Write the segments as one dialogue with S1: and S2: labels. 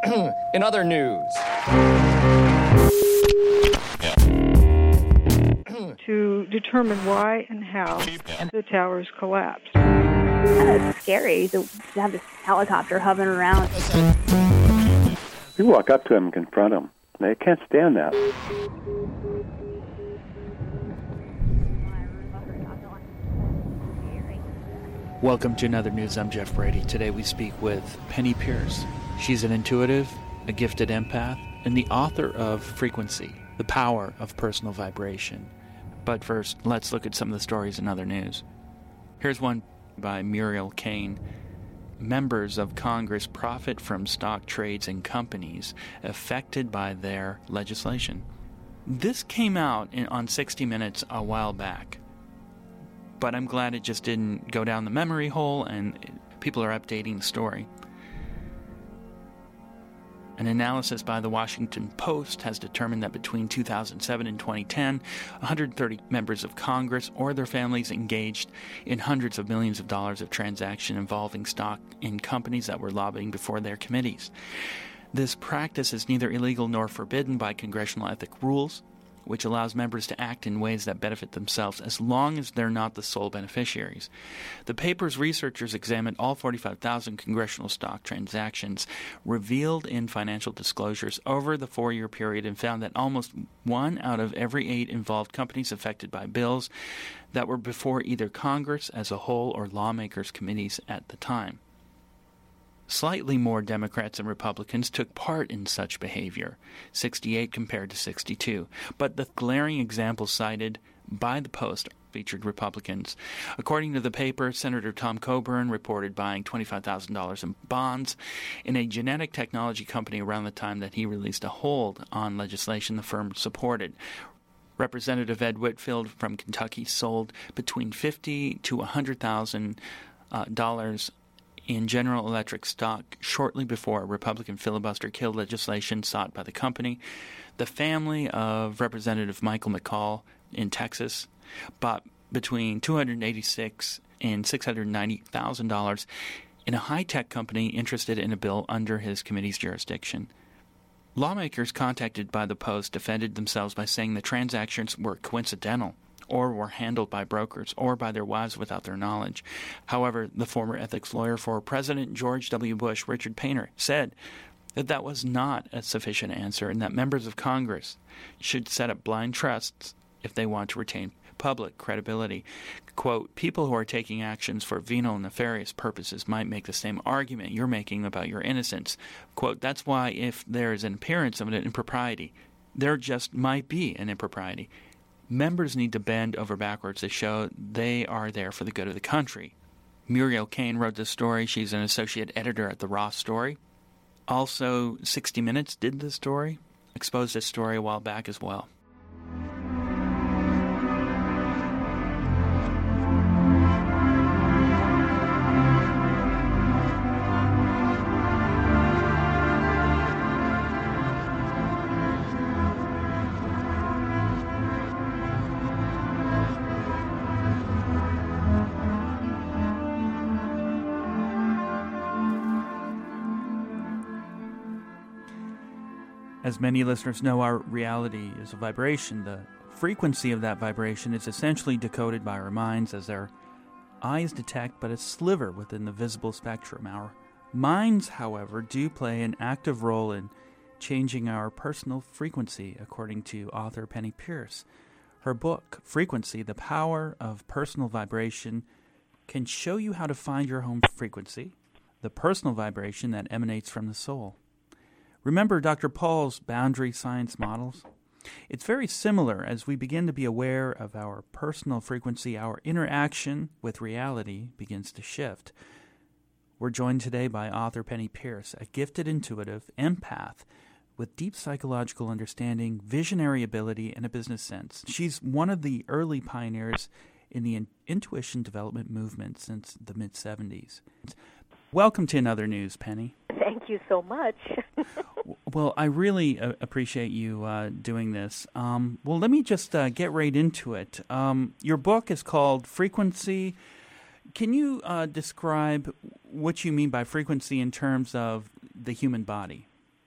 S1: In other news.
S2: To determine why and how the towers collapsed.
S3: It's scary to have this helicopter hovering around.
S4: You walk up to them and confront them. They can't stand that.
S5: Welcome to Another News. I'm Jeff Brady. Today we speak with Penny Pierce. She's an intuitive, a gifted empath, and the author of Frequency, The Power of Personal Vibration. But first, let's look at some of the stories in other news. Here's one by Muriel Cain. Members of Congress profit from stock trades in companies affected by their legislation. This came out on 60 Minutes a while back, but I'm glad it just didn't go down the memory hole and people are updating the story. An analysis by the Washington Post has determined that between 2007 and 2010, 130 members of Congress or their families engaged in hundreds of millions of dollars of transactions involving stock in companies that were lobbying before their committees. This practice is neither illegal nor forbidden by congressional ethic rules, which allows members to act in ways that benefit themselves as long as they're not the sole beneficiaries. The paper's researchers examined all 45,000 congressional stock transactions revealed in financial disclosures over the 4-year period and found that almost 1 out of every 8 involved companies affected by bills that were before either Congress as a whole or lawmakers' committees at the time. Slightly more Democrats and Republicans took part in such behavior, 68 compared to 62. But the glaring examples cited by the Post featured Republicans. According to the paper, Senator Tom Coburn reported buying $25,000 in bonds in a genetic technology company around the time that he released a hold on legislation the firm supported. Representative Ed Whitfield from Kentucky sold between $50,000 to $100,000 in General Electric stock shortly before a Republican filibuster killed legislation sought by the company. The family of Representative Michael McCall in Texas bought between $286,000 and $690,000 in a high-tech company interested in a bill under his committee's jurisdiction. Lawmakers contacted by the Post defended themselves by saying the transactions were coincidental or were handled by brokers or by their wives without their knowledge. However, the former ethics lawyer for President George W. Bush, Richard Painter, said that that was not a sufficient answer and that members of Congress should set up blind trusts if they want to retain public credibility. Quote, people who are taking actions for venal and nefarious purposes might make the same argument you're making about your innocence. Quote, that's why if there is an appearance of an impropriety, there just might be an impropriety. Members need to bend over backwards to show they are there for the good of the country. Muriel Cain wrote this story. She's an associate editor at The Ross Story. Also, 60 Minutes did this story, exposed this story a while back as well. As many listeners know, our reality is a vibration. The frequency of that vibration is essentially decoded by our minds as our eyes detect but a sliver within the visible spectrum. Our minds, however, do play an active role in changing our personal frequency, according to author Penny Pierce. Her book, Frequency, The Power of Personal Vibration, can show you how to find your home frequency, the personal vibration that emanates from the soul. Remember Dr. Paul's boundary science models? It's very similar. As we begin to be aware of our personal frequency, our interaction with reality begins to shift. We're joined today by author Penny Pierce, a gifted intuitive empath with deep psychological understanding, visionary ability, and a business sense. She's one of the early pioneers in the intuition development movement since the mid-'70s. Welcome to Another News, Penny.
S3: Thank you so much.
S5: Well, I really appreciate you doing this. Well, let me just get right into it. Your book is called Frequency. Can you describe what you mean by frequency in terms of the human body?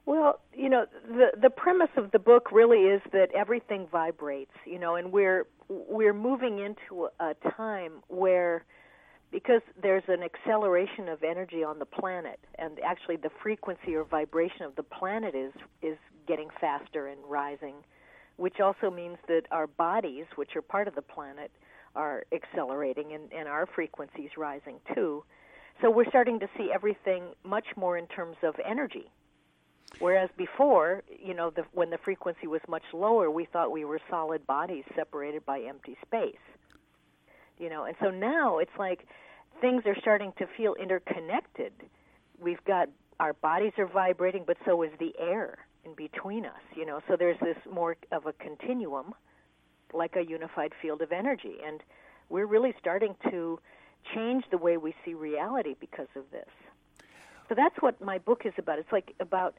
S1: Well, the premise of the book really is that everything vibrates, and we're moving into a time where, because there's an acceleration of energy on the planet, and actually the frequency or vibration of the planet is getting faster and rising, which also means that our bodies, which are part of the planet, are accelerating, and our frequency is rising too. So we're starting to see everything much more in terms of energy. Whereas before, when the frequency was much lower, we thought we were solid bodies separated by empty space. And so now it's like things are starting to feel interconnected. We've got, our bodies are vibrating, but so is the air in between us, So there's this more of a continuum, like a unified field of energy. And we're really starting to change the way we see reality because of this. So that's what my book is about. It's like about,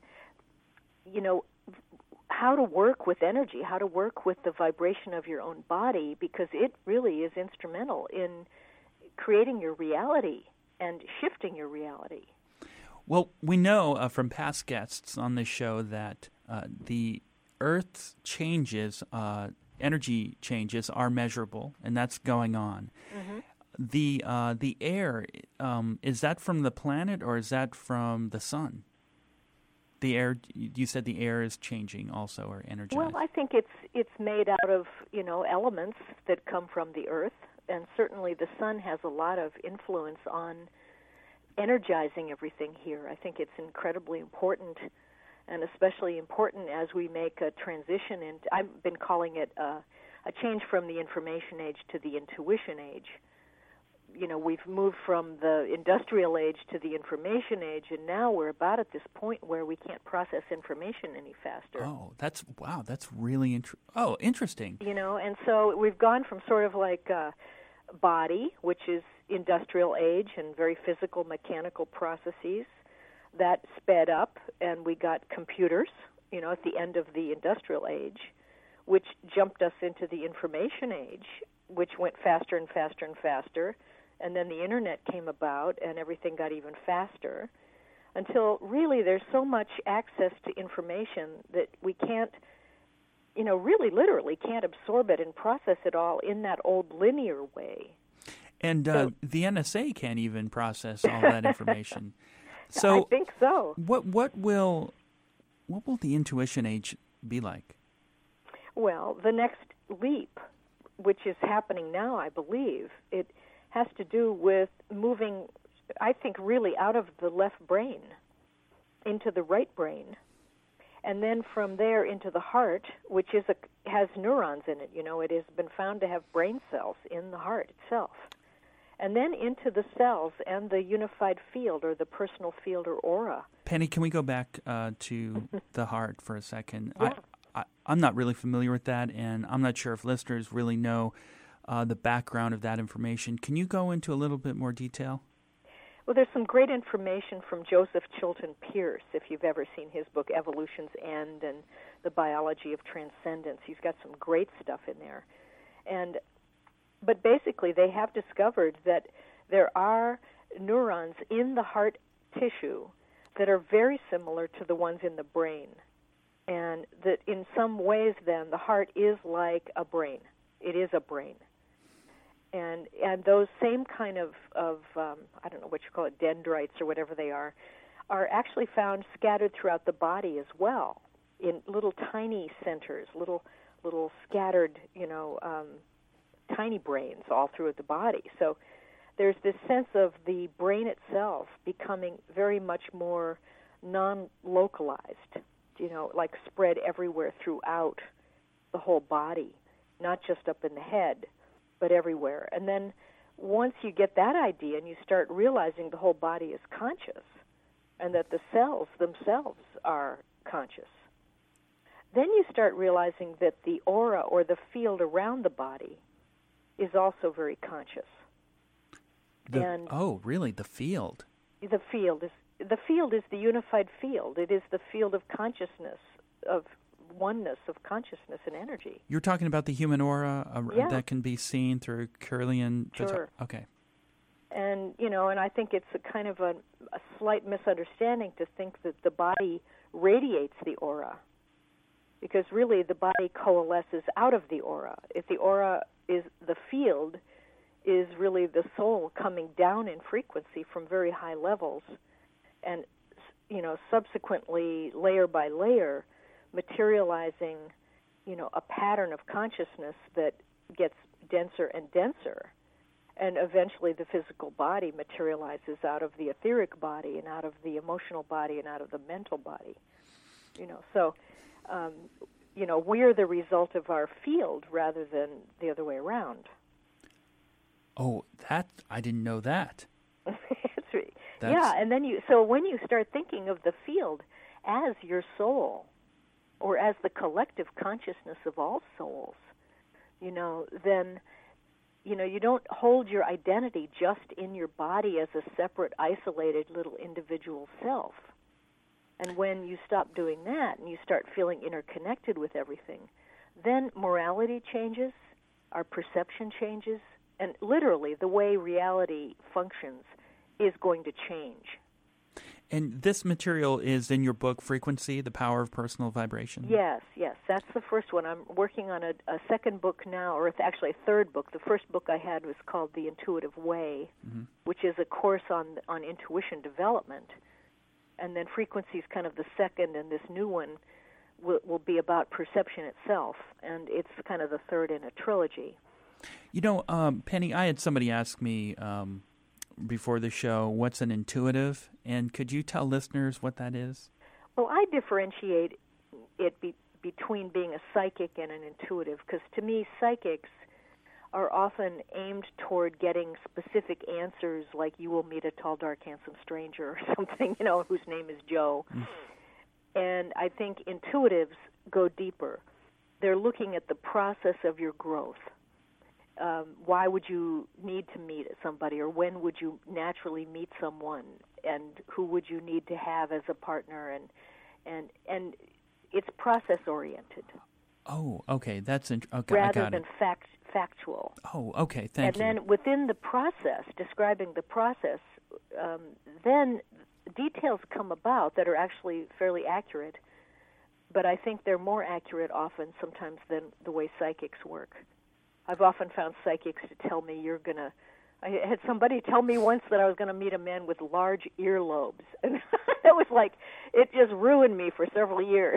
S1: how to work with energy, how to work with the vibration of your own body, because it really is instrumental in creating your reality and shifting your reality.
S5: Well, we know from past guests on this show that the Earth's changes, energy changes, are measurable, and that's going on. Mm-hmm. The air, is that from the planet or is that from the sun? The air, you said the air is changing also, or energized.
S1: Well, I think it's made out of, elements that come from the Earth, and certainly the sun has a lot of influence on energizing everything here. I think it's incredibly important, and especially important as we make a transition. And I've been calling it a change from the information age to the intuition age. We've moved from the industrial age to the information age, and now we're about at this point where we can't process information any faster.
S5: Oh, that's really interesting.
S1: And so we've gone from sort of like body, which is industrial age and very physical, mechanical processes, that sped up, and we got computers, at the end of the industrial age, which jumped us into the information age, which went faster and faster and faster. And then the Internet came about, and everything got even faster, until really there's so much access to information that we can't, really literally can't absorb it and process it all in that old linear way.
S5: And the NSA can't even process all that information. So
S1: I think so.
S5: What will the intuition age be like?
S1: Well, the next leap, which is happening now, I believe, it has to do with moving, I think, really out of the left brain into the right brain, and then from there into the heart, which has neurons in it. It has been found to have brain cells in the heart itself, and then into the cells and the unified field, or the personal field, or aura.
S5: Penny, can we go back to the heart for a second?
S1: Yeah.
S5: I'm not really familiar with that, and I'm not sure if listeners really know the background of that information. Can you go into a little bit more detail?
S1: Well, there's some great information from Joseph Chilton Pearce, if you've ever seen his book, Evolution's End and the Biology of Transcendence. He's got some great stuff in there. But basically, they have discovered that there are neurons in the heart tissue that are very similar to the ones in the brain. And that in some ways, then, the heart is like a brain. It is a brain. And those same kind of I don't know what you call it, dendrites or whatever they are actually found scattered throughout the body as well, in little tiny centers, little scattered, tiny brains all through the body. So there's this sense of the brain itself becoming very much more non-localized, like spread everywhere throughout the whole body, not just up in the head, but everywhere. And then once you get that idea and you start realizing the whole body is conscious and that the cells themselves are conscious, then you start realizing that the aura, or the field around the body, is also very conscious.
S5: Oh, really? The field?
S1: The field is the unified field. It is the field of consciousness, of oneness of consciousness and energy.
S5: You're talking about the human aura that can be seen through Kirlian.
S1: Sure.
S5: Okay.
S1: And, and I think it's a kind of a slight misunderstanding to think that the body radiates the aura, because really the body coalesces out of the aura. If the aura is the field, is really the soul coming down in frequency from very high levels, and, subsequently, layer by layer, materializing, a pattern of consciousness that gets denser and denser. And eventually the physical body materializes out of the etheric body and out of the emotional body and out of the mental body. So, we're the result of our field rather than the other way around.
S5: Oh, I didn't know that.
S1: Yeah, and then when you start thinking of the field as your soul, or as the collective consciousness of all souls, then you don't hold your identity just in your body as a separate, isolated little individual self. And when you stop doing that and you start feeling interconnected with everything, then morality changes, our perception changes, and literally the way reality functions is going to change.
S5: And this material is in your book, Frequency, The Power of Personal Vibration?
S1: Yes. That's the first one. I'm working on a second book now, or it's actually a third book. The first book I had was called The Intuitive Way, which is a course on intuition development. And then Frequency is kind of the second, and this new one will be about perception itself. And it's kind of the third in a trilogy.
S5: Penny, I had somebody ask me before the show, what's an intuitive? And could you tell listeners what that is?
S1: Well, I differentiate it between being a psychic and an intuitive, because to me, psychics are often aimed toward getting specific answers, like you will meet a tall, dark, handsome stranger or something, whose name is Joe. And I think intuitives go deeper. They're looking at the process of your growth. Why would you need to meet somebody, or when would you naturally meet someone, and who would you need to have as a partner, and it's process oriented.
S5: Oh, okay, that's okay.
S1: Rather
S5: I got
S1: than
S5: it.
S1: Factual.
S5: Oh, okay, thank you.
S1: And then within the process, describing the process, then details come about that are actually fairly accurate, but I think they're more accurate often sometimes than the way psychics work. I've often found psychics to tell me I had somebody tell me once that I was going to meet a man with large earlobes. And it was like, it just ruined me for several years.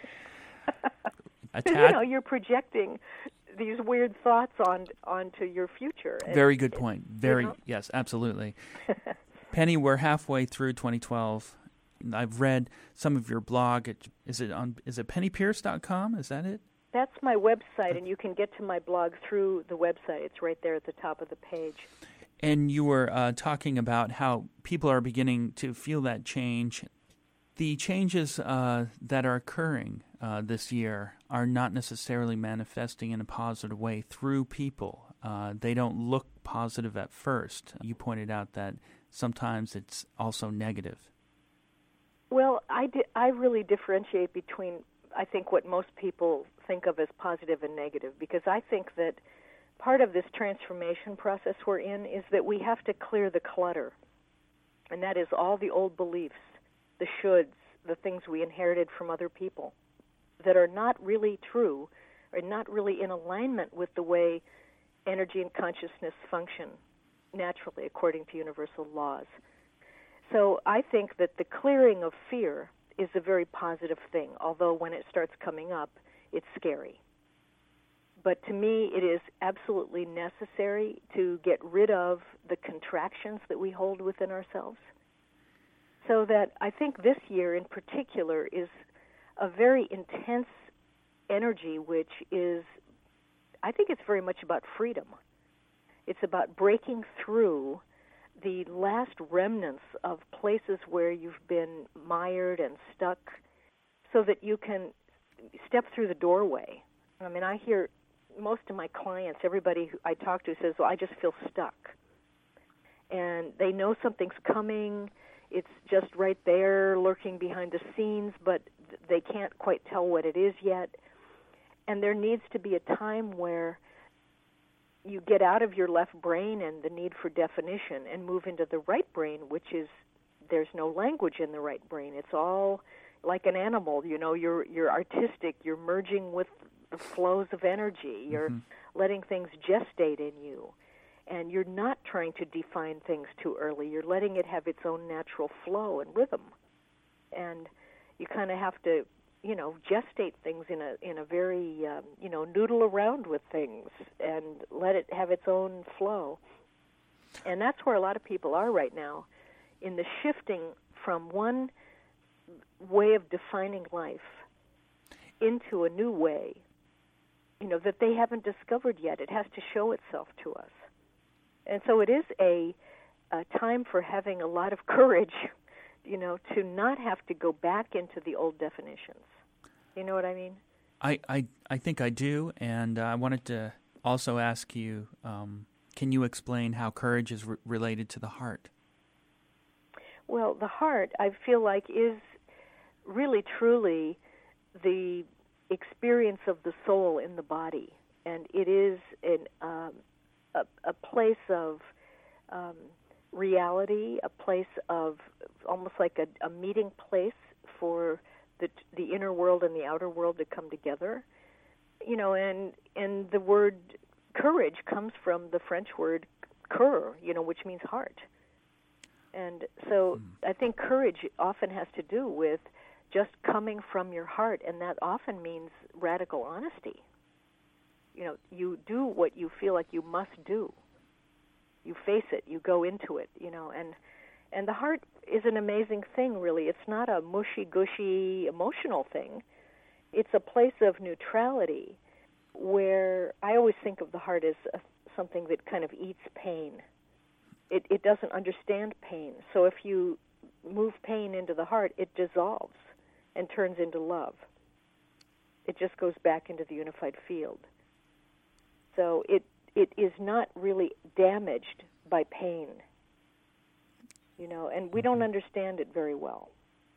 S1: You're projecting these weird thoughts onto your future.
S5: Very good point. Yes, absolutely. Penny, we're halfway through 2012. I've read some of your blog. Is it pennypierce.com? Is that it?
S1: That's my website, and you can get to my blog through the website. It's right there at the top of the page.
S5: And you were talking about how people are beginning to feel that change. The changes that are occurring this year are not necessarily manifesting in a positive way through people. They don't look positive at first. You pointed out that sometimes it's also negative.
S1: Well, I really differentiate between, I think, what most people think of as positive and negative, because I think that part of this transformation process we're in is that we have to clear the clutter, and that is all the old beliefs, the shoulds, the things we inherited from other people that are not really true, or not really in alignment with the way energy and consciousness function naturally according to universal laws. So I think that the clearing of fear is a very positive thing, although when it starts coming up, it's scary. But to me, it is absolutely necessary to get rid of the contractions that we hold within ourselves. So that I think this year in particular is a very intense energy, which is, I think it's very much about freedom. It's about breaking through the last remnants of places where you've been mired and stuck, so that you can step through the doorway. I mean, I hear most of my clients, everybody who I talk to says, well, I just feel stuck. And they know something's coming. It's just right there, lurking behind the scenes, but they can't quite tell what it is yet. And there needs to be a time where you get out of your left brain and the need for definition and move into the right brain, which is, there's no language in the right brain. It's all like an animal, you're artistic, you're merging with the flows of energy, you're letting things gestate in you, and you're not trying to define things too early. You're letting it have its own natural flow and rhythm. And you kind of have to, gestate things in a very, noodle around with things and let it have its own flow. And that's where a lot of people are right now, in the shifting from one way of defining life into a new way, that they haven't discovered yet. It has to show itself to us. And so it is a time for having a lot of courage, to not have to go back into the old definitions. You know what I mean?
S5: I think I do, and I wanted to also ask you, can you explain how courage is related to the heart?
S1: Well, the heart, I feel like, is really truly the experience of the soul in the body, and it is a place of reality, a place of almost like a meeting place for the inner world and the outer world to come together, and the word courage comes from the French word cœur, which means heart. And so I think courage often has to do with just coming from your heart, and that often means radical honesty. You do what you feel like you must do. You face it, you go into it, and the heart is an amazing thing, really. It's not a mushy-gushy emotional thing. It's a place of neutrality where I always think of the heart as something that kind of eats pain. It doesn't understand pain. So if you move pain into the heart, it dissolves and turns into love. It just goes back into the unified field. So it is not really damaged by pain, and we don't understand it very well.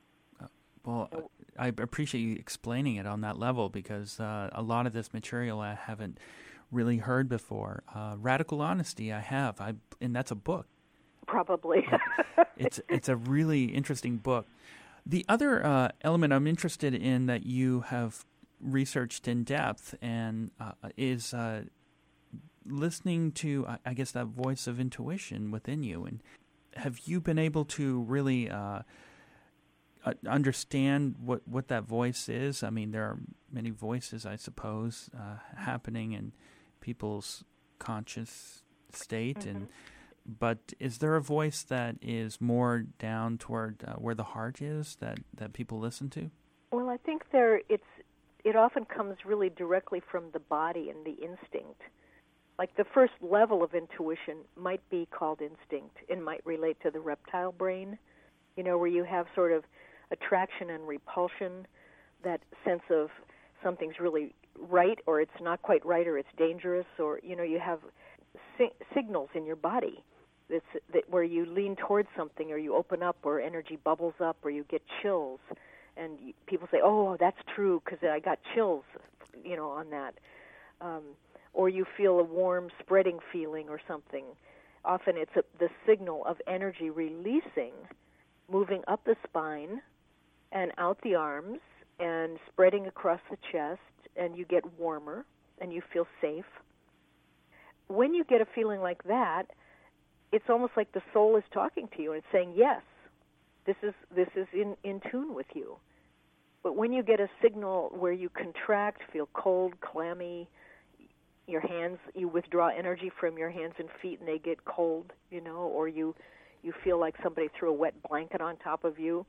S5: Well, I appreciate you explaining it on that level, because a lot of this material I haven't really heard before. Radical Honesty I have, and that's a book.
S1: Probably.
S5: It's a really interesting book. The other element I'm interested in that you have researched in depth and is listening to, I guess, that voice of intuition within you. And have you been able to really understand what that voice is? I mean, there are many voices, I suppose, happening in people's conscious state, but is there a voice that is more down toward where the heart is that people listen to?
S1: Well, I think it often comes really directly from the body and the instinct. Like the first level of intuition might be called instinct and might relate to the reptile brain, where you have sort of attraction and repulsion, that sense of something's really right or it's not quite right or it's dangerous, or, you have signals in your body that where you lean towards something or you open up or energy bubbles up or you get chills. And people say, oh, that's true because I got chills, on that. Or you feel a warm spreading feeling or something. Often it's the signal of energy releasing, moving up the spine and out the arms and spreading across the chest, and you get warmer and you feel safe. When you get a feeling like that, it's almost like the soul is talking to you and it's saying, yes, this is in tune with you. But when you get a signal where you contract, feel cold, clammy, your hands, you withdraw energy from your hands and feet and they get cold, or you feel like somebody threw a wet blanket on top of you.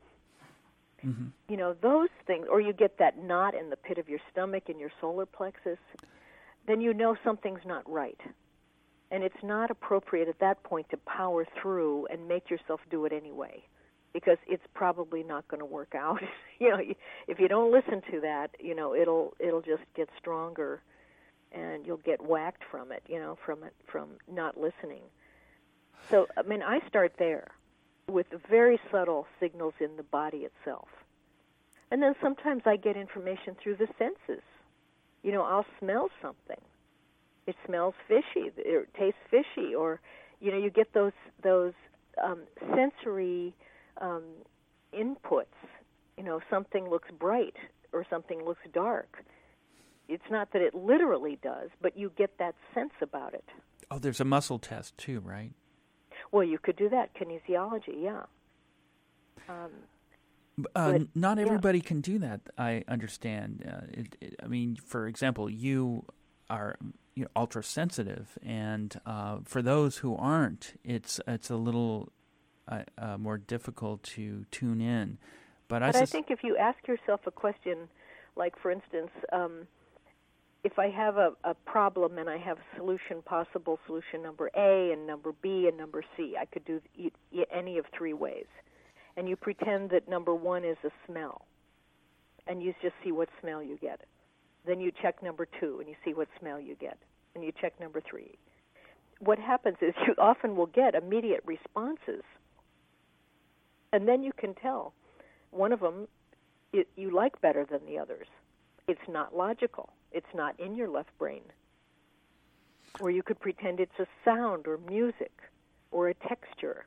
S1: Those things, or you get that knot in the pit of your stomach in your solar plexus, then something's not right. And it's not appropriate at that point to power through and make yourself do it anyway, because it's probably not going to work out. If you don't listen to that, it'll just get stronger, and you'll get whacked from it, from not listening. So, I start there with very subtle signals in the body itself. And then sometimes I get information through the senses. I'll smell something. it smells fishy, it tastes fishy, or you get those sensory inputs. Something looks bright or something looks dark. It's not that it literally does, but you get that sense about it.
S5: Oh, there's a muscle test too, right?
S1: Well, you could do that, kinesiology, yeah.
S5: Not everybody can do that, I understand. For example, you are ultra-sensitive, and for those who aren't, it's a little more difficult to tune in. But I
S1: think if you ask yourself a question, like, for instance, if I have a problem and I have possible solution number A and number B and number C, I could do any of three ways. And you pretend that number one is a smell, and you just see what smell you get. Then you check number two, and you see what smell you get, and you check number three. What happens is you often will get immediate responses, and then you can tell one of them you like better than the others. It's not logical. It's not in your left brain. Or you could pretend it's a sound or music or a texture.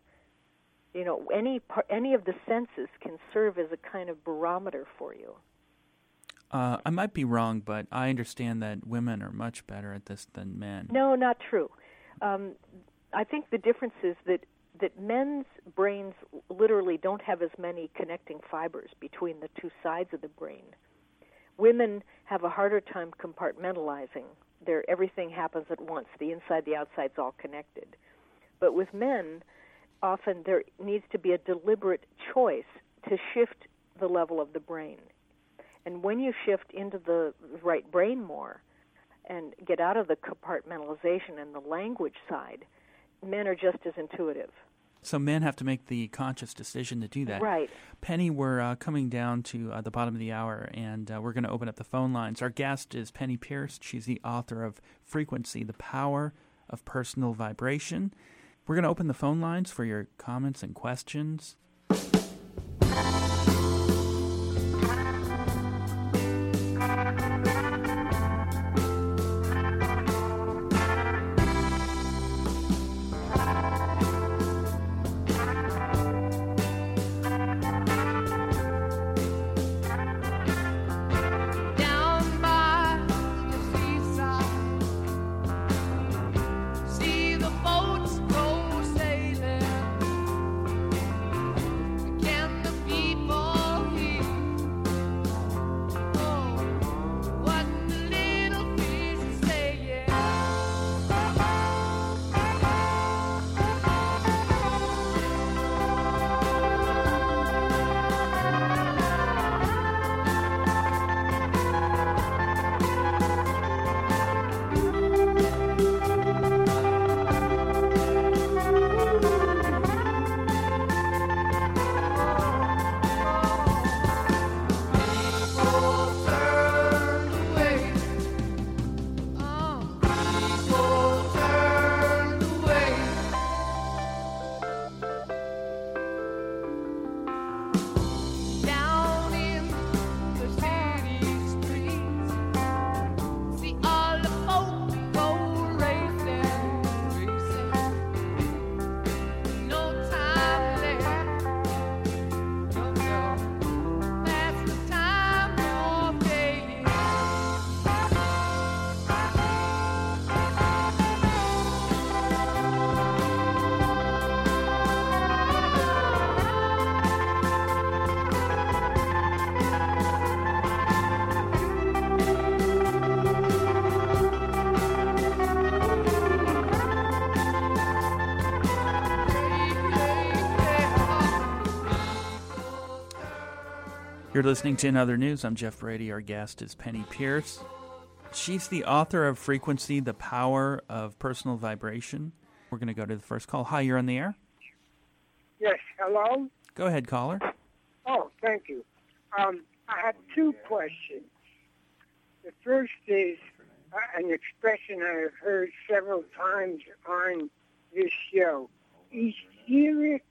S1: Any of the senses can serve as a kind of barometer for you.
S5: I might be wrong, but I understand that women are much better at this than men.
S1: No, not true. I think the difference is that men's brains literally don't have as many connecting fibers between the two sides of the brain. Women have a harder time compartmentalizing. Everything happens at once. The inside, the outside's all connected. But with men, often there needs to be a deliberate choice to shift the level of the brain. And when you shift into the right brain more and get out of the compartmentalization and the language side, men are just as intuitive.
S5: So men have to make the conscious decision to do that.
S1: Right.
S5: Penny, we're coming down to the bottom of the hour, and we're going to open up the phone lines. Our guest is Penny Pierce. She's the author of Frequency, the Power of Personal Vibration. We're going to open the phone lines for your comments and questions. You're listening to In Other News. I'm Jeff Brady. Our guest is Penny Pierce. She's the author of Frequency, the Power of Personal Vibration. We're going to go to the first call. Hi, you're on the air.
S6: Yes, hello?
S5: Go ahead, caller.
S6: Oh, thank you. I have two questions. The first is an expression I've heard several times on this show. Etheric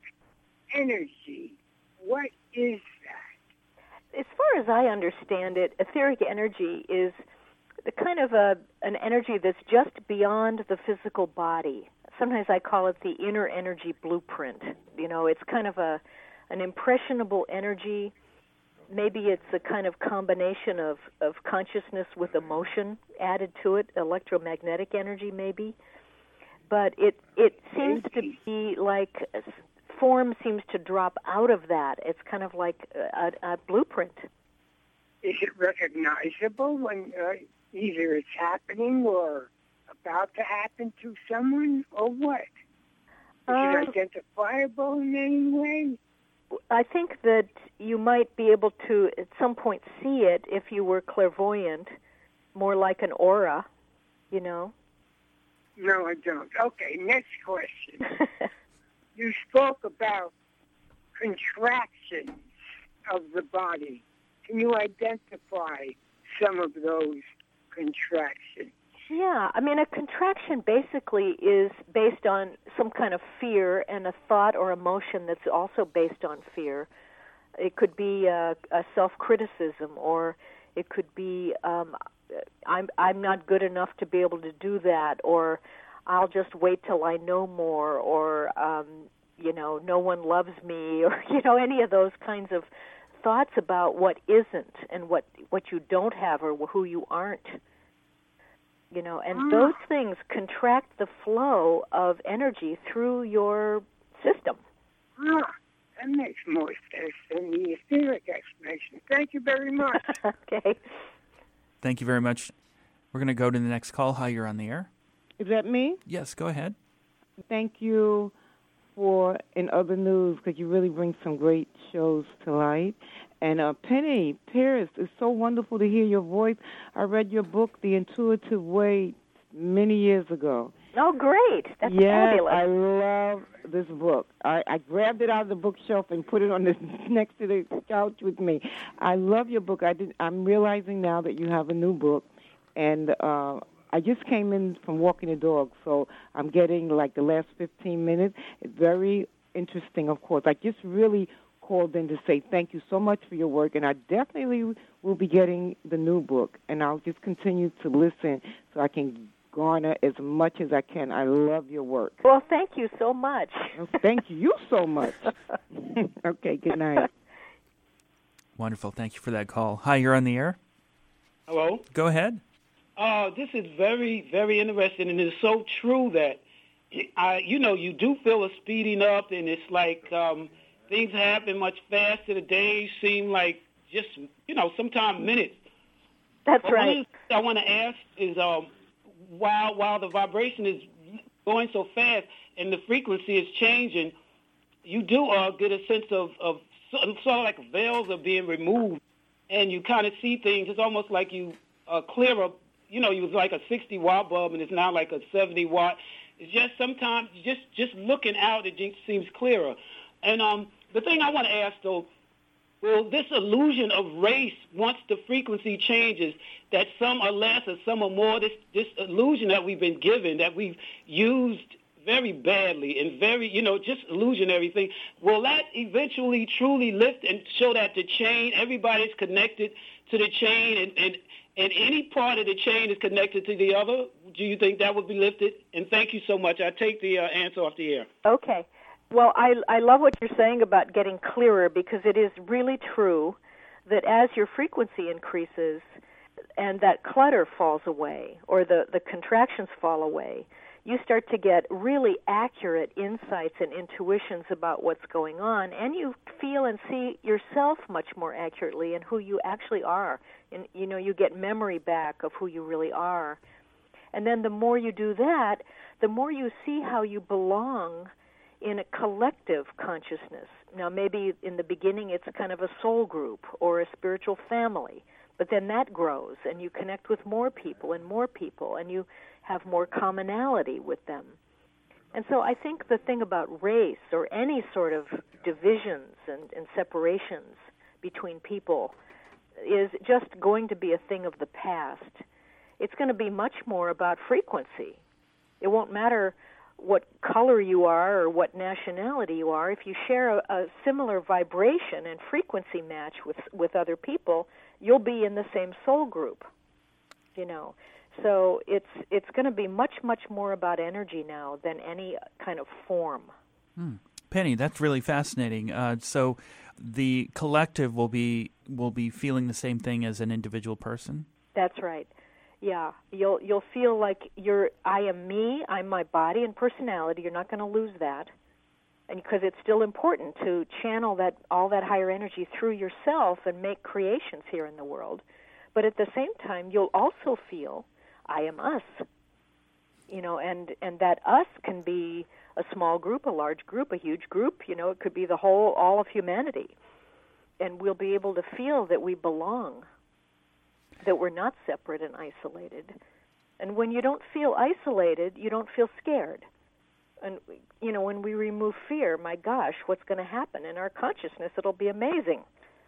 S6: energy. What is that?
S1: As far as I understand it, etheric energy is kind of an energy that's just beyond the physical body. Sometimes I call it the inner energy blueprint. It's kind of an impressionable energy. Maybe it's a kind of combination of consciousness with emotion added to it, electromagnetic energy maybe. But it seems to be like form seems to drop out of that. It's kind of like a blueprint.
S6: Is it recognizable when either it's happening or about to happen to someone, or what? Is it identifiable in any way?
S1: I think that you might be able to at some point see it if you were clairvoyant, more like an aura,
S6: No, I don't. Okay, next question. You spoke about contractions of the body. Can you identify some of those contractions?
S1: Yeah, a contraction basically is based on some kind of fear and a thought or emotion that's also based on fear. It could be a self-criticism, or it could be I'm not good enough to be able to do that, or I'll just wait till I know more, or no one loves me, or any of those kinds of thoughts about what isn't and what you don't have or who you aren't. And those things contract the flow of energy through your system.
S6: That makes more sense than the etheric explanation. Thank you very much.
S1: Okay.
S5: Thank you very much. We're going to go to the next call. Hi, you're on the air.
S7: Is that me?
S5: Yes, go ahead.
S7: Thank you for In Other News, because you really bring some great shows to light. And Penny Pierce, it's so wonderful to hear your voice. I read your book, The Intuitive Way, many years ago.
S1: Oh, great. That's fabulous.
S7: I love this book. I grabbed it out of the bookshelf and put it on next to the couch with me. I love your book. I'm realizing now that you have a new book, and I just came in from walking the dog, so I'm getting like the last 15 minutes. It's very interesting, of course. I just really called in to say thank you so much for your work, and I definitely will be getting the new book, and I'll just continue to listen so I can garner as much as I can. I love your work.
S1: Well, thank you so much.
S7: Thank you so much. Okay, good night.
S5: Wonderful. Thank you for that call. Hi, you're on the air.
S8: Hello?
S5: Go ahead.
S8: This is very, very interesting, and it's so true that, you do feel a speeding up, and it's like things happen much faster. The days seem like just, sometimes minutes.
S1: That's
S8: but
S1: right.
S8: One of the things I want to ask is while the vibration is going so fast and the frequency is changing, you do get a sense of sort of like veils are being removed, and you kind of see things. It's almost like you clear up. You was like a 60-watt bulb, and it's now like a 70-watt. It's just sometimes just looking out, it just seems clearer. And the thing I want to ask, though, will this illusion of race, once the frequency changes, that some are less or some are more, this illusion that we've been given, that we've used very badly and very, just illusionary thing, will that eventually truly lift and show that the chain, everybody's connected to the chain, and any part of the chain is connected to the other? Do you think that would be lifted? And thank you so much. I take the answer off the air.
S1: Okay. Well, I love what you're saying about getting clearer, because it is really true that as your frequency increases and that clutter falls away or the contractions fall away, you start to get really accurate insights and intuitions about what's going on, and you feel and see yourself much more accurately and who you actually are. And, you get memory back of who you really are. And then the more you do that, the more you see how you belong in a collective consciousness. Now, maybe in the beginning it's kind of a soul group or a spiritual family, but then that grows, and you connect with more people, and you have more commonality with them. And so I think the thing about race or any sort of divisions and separations between people is just going to be a thing of the past. It's going to be much more about frequency. It won't matter what color you are or what nationality you are. If you share a similar vibration and frequency match with other people, you'll be in the same soul group. So it's going to be much more about energy now than any kind of form.
S5: Penny, that's really fascinating. So the collective will be feeling the same thing as an individual person?
S1: That's right. Yeah, you'll feel like I am me, I'm my body and personality. You're not going to lose that. And because it's still important to channel all that higher energy through yourself and make creations here in the world. But at the same time, you'll also feel I am us. And that us can be a small group, a large group, a huge group. It could be all of humanity. And we'll be able to feel that we belong, that we're not separate and isolated. And when you don't feel isolated, you don't feel scared. And, when we remove fear, my gosh, what's going to happen in our consciousness? It'll be amazing.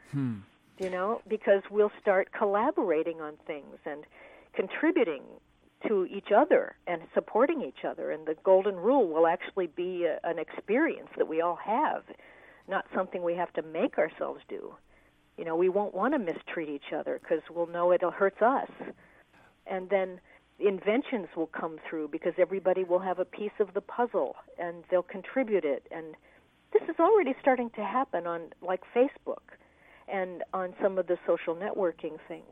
S1: Because we'll start collaborating on things and contributing to each other and supporting each other. And the golden rule will actually be an experience that we all have, not something we have to make ourselves do. We won't want to mistreat each other because we'll know it hurts us. And then inventions will come through because everybody will have a piece of the puzzle and they'll contribute it. And this is already starting to happen on Facebook and on some of the social networking things.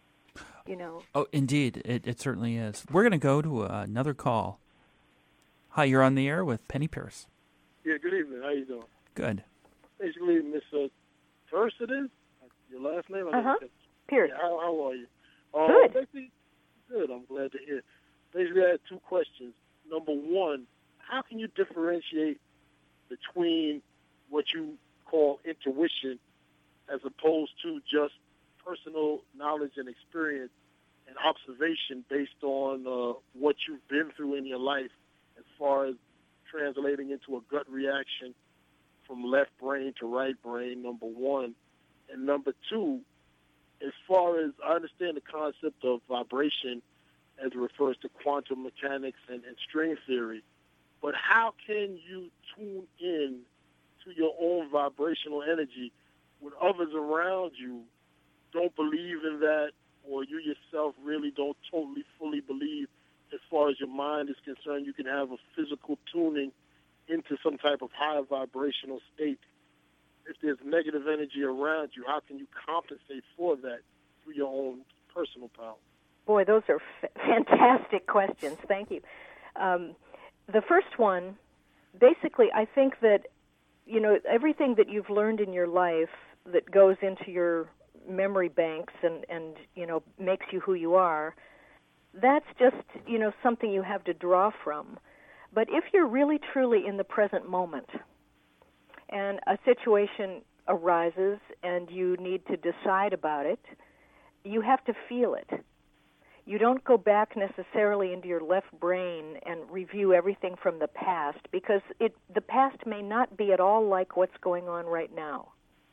S5: Oh, indeed. It certainly is. We're going to go to another call. Hi, you're on the air with Penny Pierce.
S9: Yeah, good evening. How you doing?
S5: Good.
S9: Basically, Miss Pierce, it is? Your last name?
S1: Pierce.
S9: Yeah, how are you?
S1: Good.
S9: Basically, good. I'm glad to hear. Basically, I had two questions. Number one, how can you differentiate between what you call intuition as opposed to just personal knowledge and experience and observation based on what you've been through in your life as far as translating into a gut reaction from left brain to right brain, number one. And number two, as far as I understand the concept of vibration as it refers to quantum mechanics and string theory, but how can you tune in to your own vibrational energy when others around you don't believe in that, or you yourself really don't totally fully believe as far as your mind is concerned? You can have a physical tuning into some type of higher vibrational state. If there's negative energy around you, how can you compensate for that through your own personal power?
S1: Boy, those are fantastic questions. Thank you. The first one, basically, I think that, everything that you've learned in your life that goes into your memory banks and makes you who you are, that's just, something you have to draw from. But if you're really, truly in the present moment and a situation arises and you need to decide about it, you have to feel it. You don't go back necessarily into your left brain and review everything from the past because the past may not be at all like what's going on right now.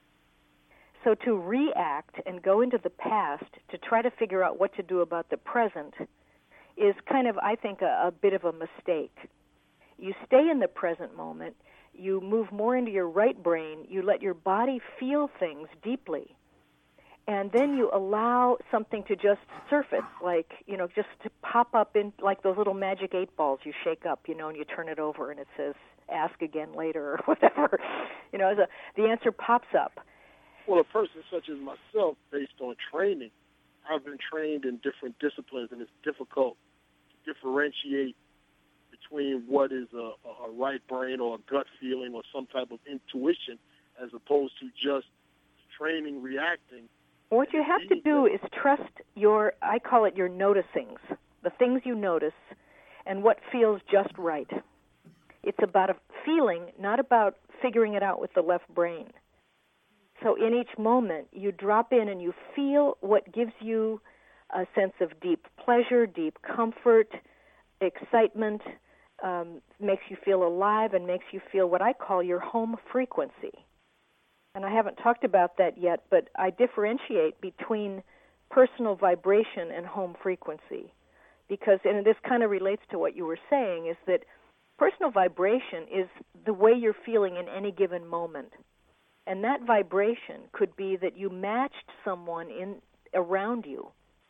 S1: So to react and go into the past to try to figure out what to do about the present is kind of, I think, a bit of a mistake. You stay in the present moment, you move more into your right brain, you let your body feel things deeply, and then you allow something to just surface, like, just to pop up in, like those little magic 8 balls you shake up, and you turn it over and it says, ask again later or whatever. The answer pops up.
S9: Well, a person such as myself, based on training, I've been trained in different disciplines, and it's difficult to differentiate between what is a right brain or a gut feeling or some type of intuition as opposed to just training, reacting.
S1: What you have to do is trust I call it your noticings, the things you notice and what feels just right. It's about a feeling, not about figuring it out with the left brain. So in each moment, you drop in and you feel what gives you a sense of deep pleasure, deep comfort, excitement, makes you feel alive and makes you feel what I call your home frequency. And I haven't talked about that yet, but I differentiate between personal vibration and home frequency because, and this kind of relates to what you were saying, is that personal vibration is the way you're feeling in any given moment. And that vibration could be that you matched someone around you,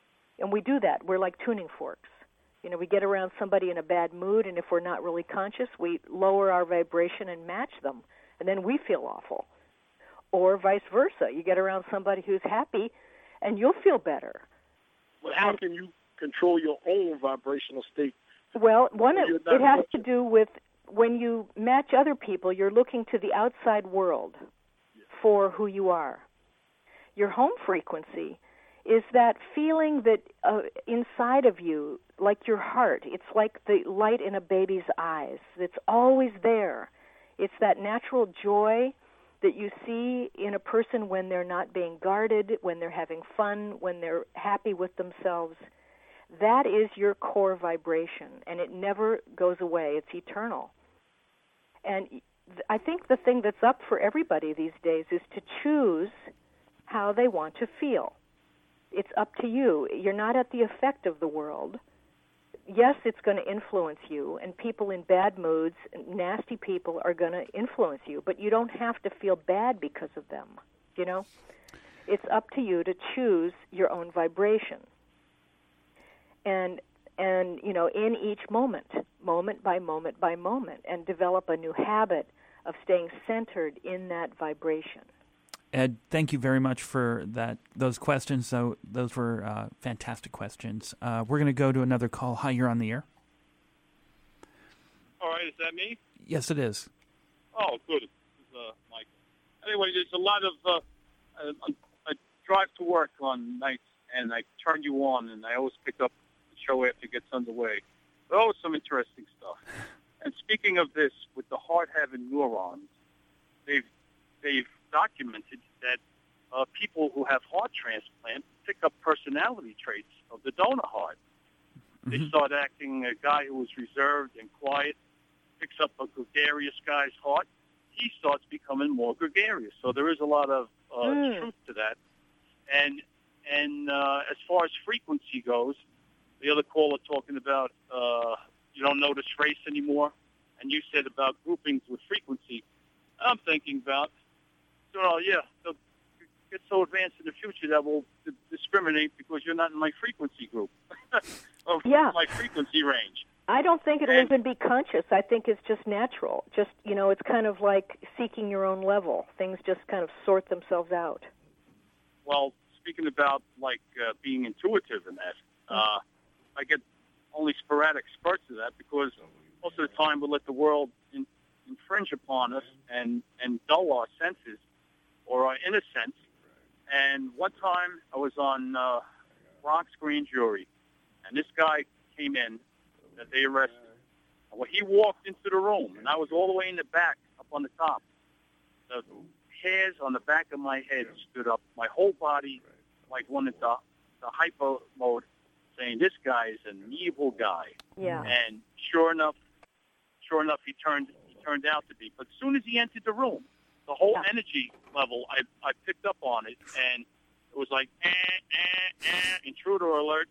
S1: And we do that. We're like tuning forks. You know, we get around somebody in a bad mood, and if we're not really conscious, we lower our vibration and match them, and then we feel awful. Or vice versa. You get around somebody who's happy, and you'll feel better.
S9: Well, how can you control your own vibrational state?
S1: Well, it has to do with when you match other people, you're looking to the outside world for who you are. Your home frequency is that feeling that inside of you, like your heart, it's like the light in a baby's eyes. It's always there. It's that natural joy that you see in a person when they're not being guarded, when they're having fun, when they're happy with themselves. That is your core vibration, and it never goes away. It's eternal. And I think the thing that's up for everybody these days is to choose how they want to feel. It's up to you. You're not at the effect of the world. Yes, it's going to influence you, and people in bad moods, nasty people, are going to influence you, but you don't have to feel bad because of them, you know? It's up to you to choose your own vibration. And you know, in each moment by moment by moment, and develop a new habit of staying centered in that vibration.
S5: Ed, thank you very much for those questions. So those were fantastic questions. We're going to go to another call. Hi, you're on the air.
S10: All right, is that me?
S5: Yes, it is.
S10: Oh, good. This is Mike. Anyway, there's a lot of I drive to work on nights, and I turn you on, and I always pick up the show after it gets underway. But always some interesting stuff. And speaking of this, with the heart-having neurons, they've documented that people who have heart transplant pick up personality traits of the donor heart. They start acting, a guy who was reserved and quiet picks up a gregarious guy's heart. He starts becoming more gregarious. So there is a lot of truth to that. And as far as frequency goes, the other caller talking about you don't notice race anymore, and you said about groupings with frequency. I'm thinking about, they'll get so advanced in the future that will discriminate because you're not in my frequency group or my frequency range.
S1: I don't think it'll even be conscious. I think it's just natural. Just, you know, it's kind of like seeking your own level. Things just kind of sort themselves out.
S10: Well, speaking about being intuitive in that, I get only sporadic spurts of that because most of the time we let the world infringe upon us and dull our senses or our inner sense. And one time I was on Bronx Grand Jury, and this guy came in that they arrested. Well, he walked into the room, and I was all the way in the back, up on the top. The hairs on the back of my head stood up. My whole body, like, went into the hyper mode, saying this guy is an evil guy.
S1: Yeah.
S10: And sure enough, he turned out to be. But as soon as he entered the room, the whole energy level, I picked up on it, and it was like, intruder alert.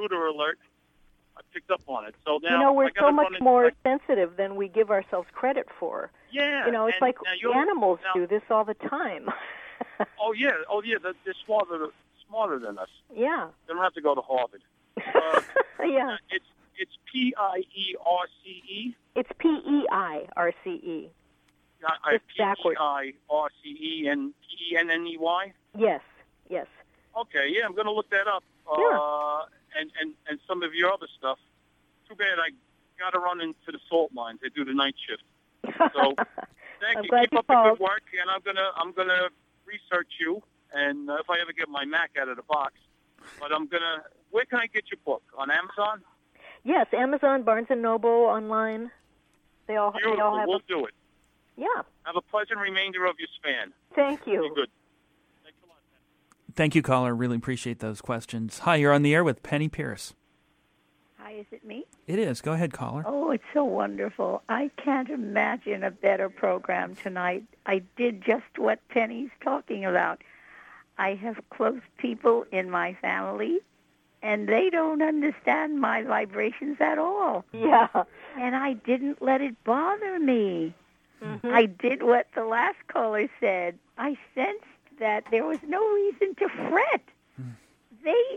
S10: I picked up on it. So now,
S1: you know, we're so much more sensitive than we give ourselves credit for.
S10: Yeah.
S1: You know, it's like animals do this all the time.
S10: Oh yeah. They're smarter than us.
S1: Yeah.
S10: They don't have to go to Harvard.
S1: Yeah.
S10: It's P-I-E-R-C-E.
S1: It's P-E-I-R-C-E.
S10: P-E-I-R-C-E and P-E-N-N-E-Y?
S1: Yes.
S10: Okay, yeah, I'm going to look that up. And some of your other stuff. Too bad I got to run into the salt mines. They do the night shift. So thank you. Keep up the good work, and I'm gonna research you. And if I ever get my Mac out of the box, but where can I get your book? On Amazon?
S1: Yes, Amazon, Barnes & Noble, online. They all have.
S10: We'll do it.
S1: Yeah.
S10: Have a pleasant remainder of your span.
S1: Thank you.
S10: Be good. Thanks a lot.
S5: Thank you, caller. Really appreciate those questions. Hi, you're on the air with Penny Pierce.
S11: Hi, is it me?
S5: It is. Go ahead, caller.
S11: Oh, it's so wonderful. I can't imagine a better program tonight. I did just what Penny's talking about. I have close people in my family, and they don't understand my vibrations at all.
S1: Yeah.
S11: And I didn't let it bother me.
S1: Mm-hmm.
S11: I did what the last caller said. I sensed that there was no reason to fret. They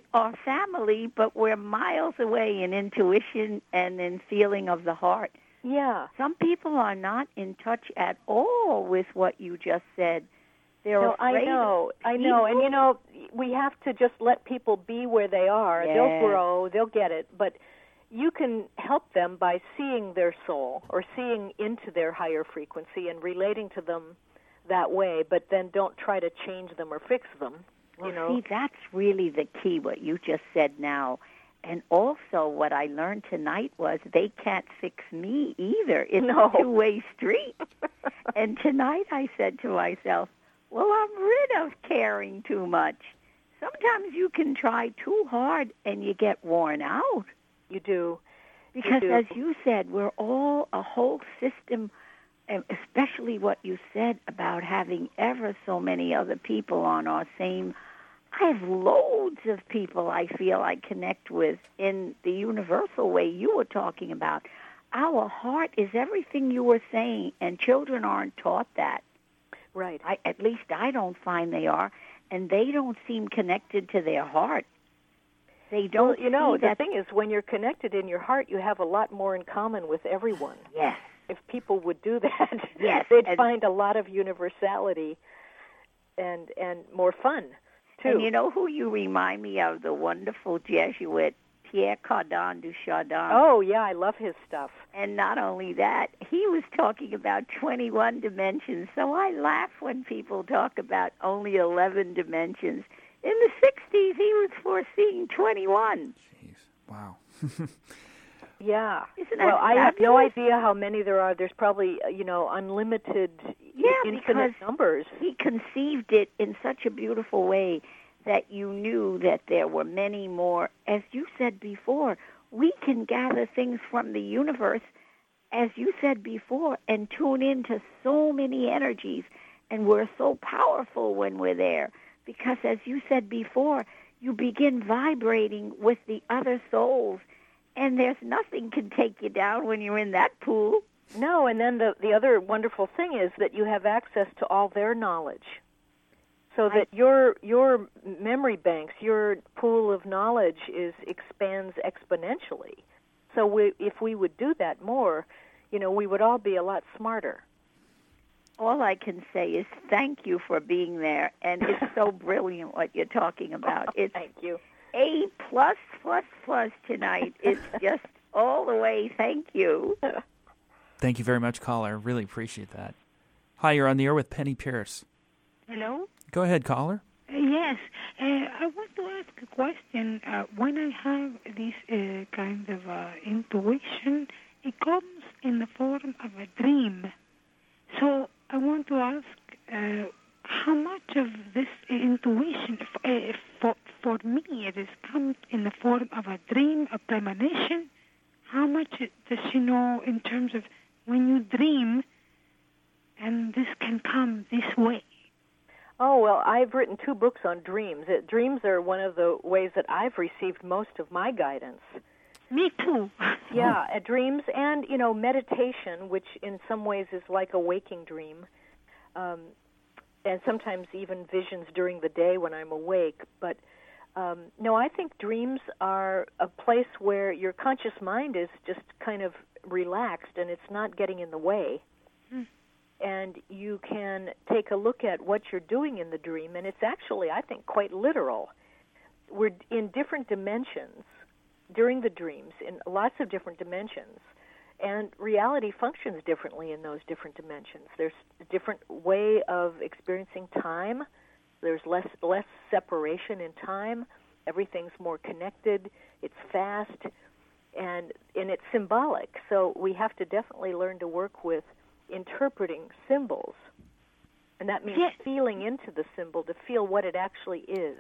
S11: are family, but we're miles away in intuition and in feeling of the heart.
S1: Yeah.
S11: Some people are not in touch at all with what you just said. They're afraid.
S1: I know. And, we have to just let people be where they are.
S11: Yeah.
S1: They'll grow. They'll get it. But you can help them by seeing their soul or seeing into their higher frequency and relating to them that way, but then don't try to change them or fix them.
S11: See, that's really the key, what you just said now. And also what I learned tonight was they can't fix me either. It's a two-way street. And tonight I said to myself, well, I'm rid of caring too much. Sometimes you can try too hard and you get worn out.
S1: You do.
S11: Because as you said, we're all a whole system, especially what you said about having ever so many other people on our same. I have loads of people I feel I connect with in the universal way you were talking about. Our heart is everything you were saying, and children aren't taught that.
S1: Right.
S11: At least I don't find they are, and they don't seem connected to their heart. They don't.
S1: Well, the thing is, when you're connected in your heart, you have a lot more in common with everyone.
S11: Yes.
S1: If people would do that,
S11: yes,
S1: they'd find a lot of universality and more fun, too.
S11: And you know who you remind me of? The wonderful Jesuit, Pierre Cardin du Chardin.
S1: Oh, yeah, I love his stuff.
S11: And not only that, he was talking about 21 dimensions. So I laugh when people talk about only 11 dimensions. In the 60s, he was foreseeing 21.
S5: Jeez, wow.
S1: Yeah.
S11: Isn't that
S1: I have
S11: fabulous?
S1: no idea how many there are. There's probably, unlimited, infinite numbers.
S11: He conceived it in such a beautiful way that you knew that there were many more. As you said before, we can gather things from the universe, as you said before, and tune into so many energies. And we're so powerful when we're there. Because, as you said before, you begin vibrating with the other souls, and there's nothing can take you down when you're in that pool.
S1: No, and then the other wonderful thing is that you have access to all their knowledge, so that your memory banks, your pool of knowledge expands exponentially. So if we would do that more, we would all be a lot smarter.
S11: All I can say is thank you for being there, and it's so brilliant what you're talking about. It's
S1: thank you.
S11: A+++ tonight. It's just all the way. Thank you.
S5: Thank you very much, caller. Really appreciate that. Hi, you're on the air with Penny Pierce.
S12: Hello?
S5: Go ahead, caller.
S12: Yes. I want to ask a question. When I have this kind of intuition, it comes in the form of a dream. So I want to ask how much of this intuition, for me, it has come in the form of a dream, a premonition. How much does she know in terms of when you dream, and this can come this way?
S1: Oh, well, I've written 2 books on dreams. Dreams are one of the ways that I've received most of my guidance.
S12: Me too.
S1: Yeah, dreams and, meditation, which in some ways is like a waking dream, and sometimes even visions during the day when I'm awake. But, no, I think dreams are a place where your conscious mind is just kind of relaxed and it's not getting in the way. And you can take a look at what you're doing in the dream, and it's actually, I think, quite literal. We're in different dimensions during the dreams, in lots of different dimensions, and reality functions differently in those different dimensions. There's a different way of experiencing time. There's less separation in time. Everything's more connected. It's fast, and it's symbolic. So we have to definitely learn to work with interpreting symbols, and that means feeling into the symbol to feel what it actually is.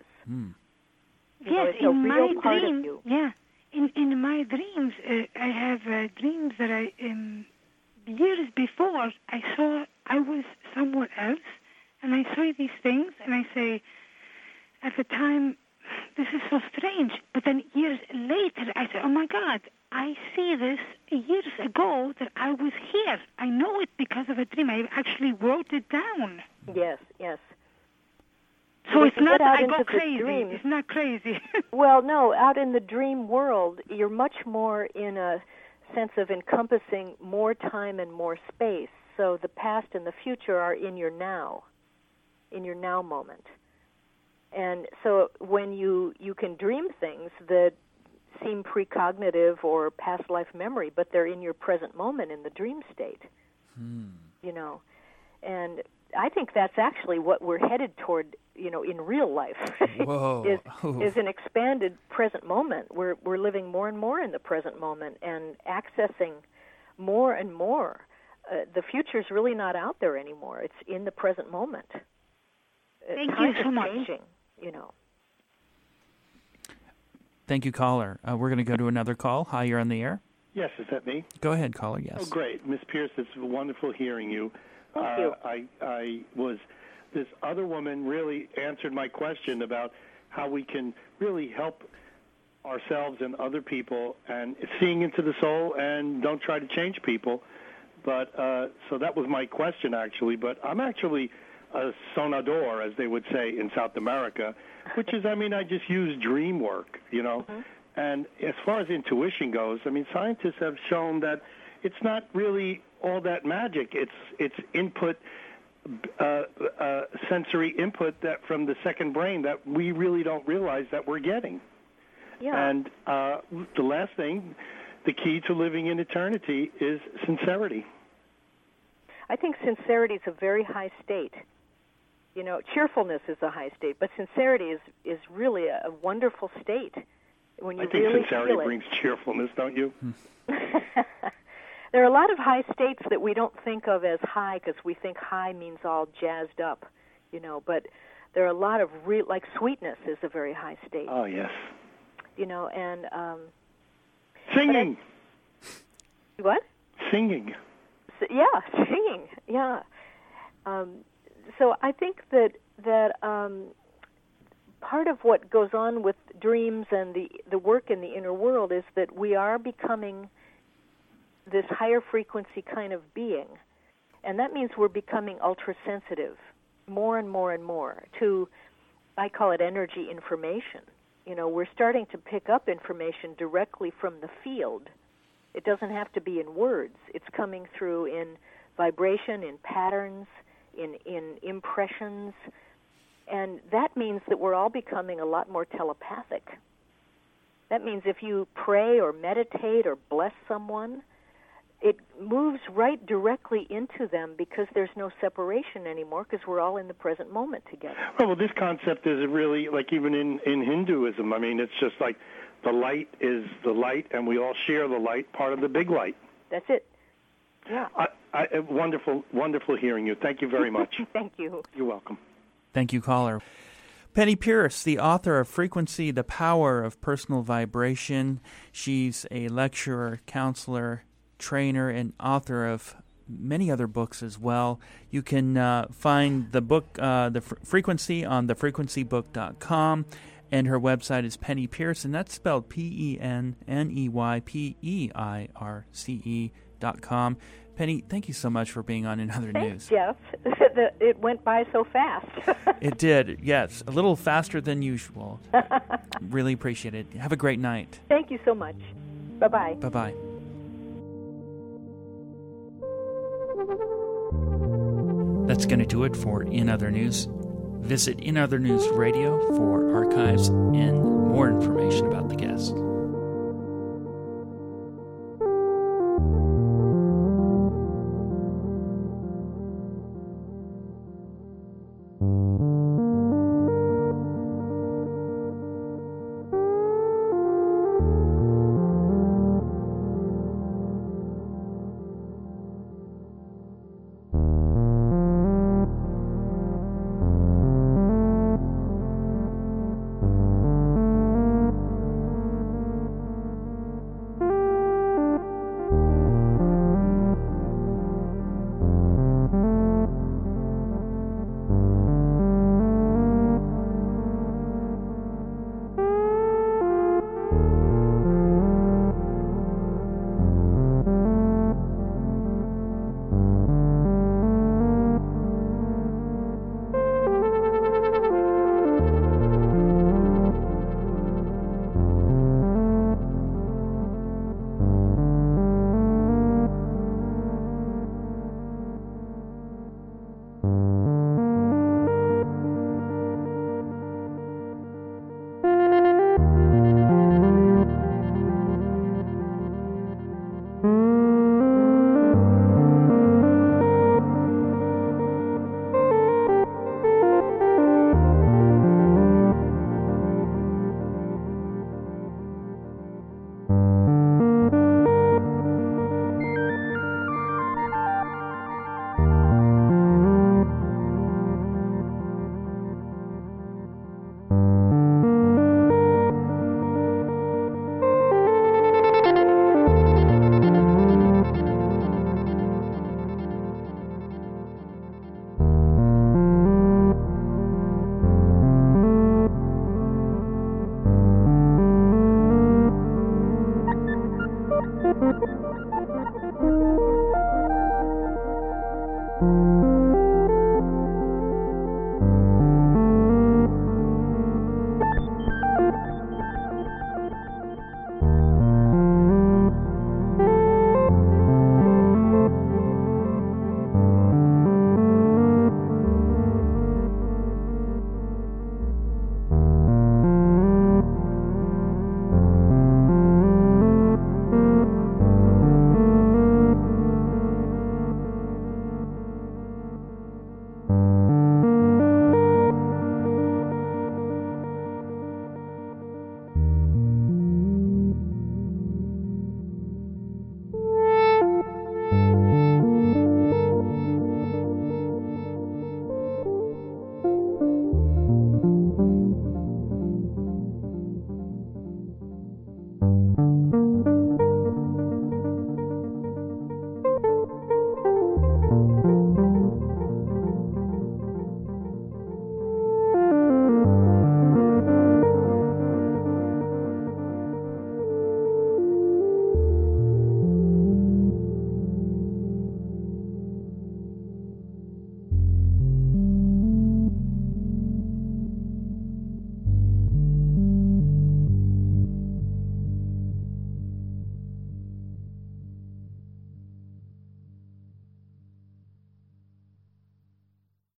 S12: Yes,
S1: it's a real part of you.
S12: Yeah. In my dreams, I have dreams that years before I was somewhere else, and I saw these things, and I say, at the time, this is so strange. But then years later, I said, oh my God, I see this years ago that I was here. I know it because of a dream. I actually wrote it down.
S1: Yes, yes.
S12: So it's not
S1: out
S12: I
S1: into
S12: go crazy.
S1: Dream,
S12: it's not crazy.
S1: well, no, out in the dream world, you're much more in a sense of encompassing more time and more space. So the past and the future are in your now moment. And so when you can dream things that seem precognitive or past life memory, but they're in your present moment in the dream state. You know, and I think that's actually what we're headed toward, you know, in real life.
S5: Whoa.
S1: is an expanded present moment. We're living more and more in the present moment and accessing more and more. The future's really not out there anymore. It's in the present moment.
S12: Thank
S1: Time
S12: you so
S1: is
S12: much.
S1: changing, you know.
S5: Thank you, caller. We're going to go to another call. Hi, you're on the air.
S13: Yes, is that me?
S5: Go ahead, caller, yes.
S13: Oh, great. Miss Pierce, it's wonderful hearing you.
S1: Thank you.
S13: This other woman really answered my question about how we can really help ourselves and other people and seeing into the soul and don't try to change people. But so that was my question, actually. But I'm actually a sonador, as they would say in South America, which is, I mean, I just use dream work, you know.
S1: Mm-hmm.
S13: And as far as intuition goes, I mean, scientists have shown that it's not really all that magic. It's input, sensory input that from the second brain that we really don't realize that we're getting.
S1: Yeah.
S13: And the last thing, the key to living in eternity is sincerity.
S1: I think sincerity is a very high state. You know, cheerfulness is a high state, but sincerity is really a wonderful state. When you
S13: I think
S1: really
S13: sincerity
S1: feel it.
S13: brings cheerfulness, don't you?
S1: There are a lot of high states that we don't think of as high because we think high means all jazzed up, you know, but there are a lot of like sweetness is a very high state.
S13: Oh, yes.
S1: You know, and
S13: singing.
S1: What?
S13: Singing.
S1: Yeah, singing. Yeah. So I think that part of what goes on with dreams and the work in the inner world is that we are becoming this higher frequency kind of being, and that means we're becoming ultra-sensitive more and more and more to, I call it energy information. You know, we're starting to pick up information directly from the field. It doesn't have to be in words. It's coming through in vibration, in patterns, in impressions, and that means that we're all becoming a lot more telepathic. That means if you pray or meditate or bless someone, it moves right directly into them because there's no separation anymore because we're all in the present moment together.
S13: Well, this concept is really, like even in Hinduism, I mean, it's just like the light is the light and we all share the light, part of the big light.
S1: That's it. Yeah.
S13: Wonderful, wonderful hearing you. Thank you very much.
S1: Thank you.
S13: You're welcome.
S5: Thank you, caller. Penny Pierce, the author of Frequency, The Power of Personal Vibration. She's a lecturer, counselor, trainer, and author of many other books as well. You can find the book, The Frequency, on thefrequencybook.com, and her website is Penny Pierce, and that's spelled PENNEYPEIRCE.com. Penny, thank you so much for being on In Other News.
S1: Jeff. It went by so fast.
S5: It did, yes. A little faster than usual. Really appreciate it. Have a great night.
S1: Thank you so much. Bye-bye.
S5: Bye-bye. That's going to do it for In Other News. Visit In Other News Radio for archives and more information about the guests.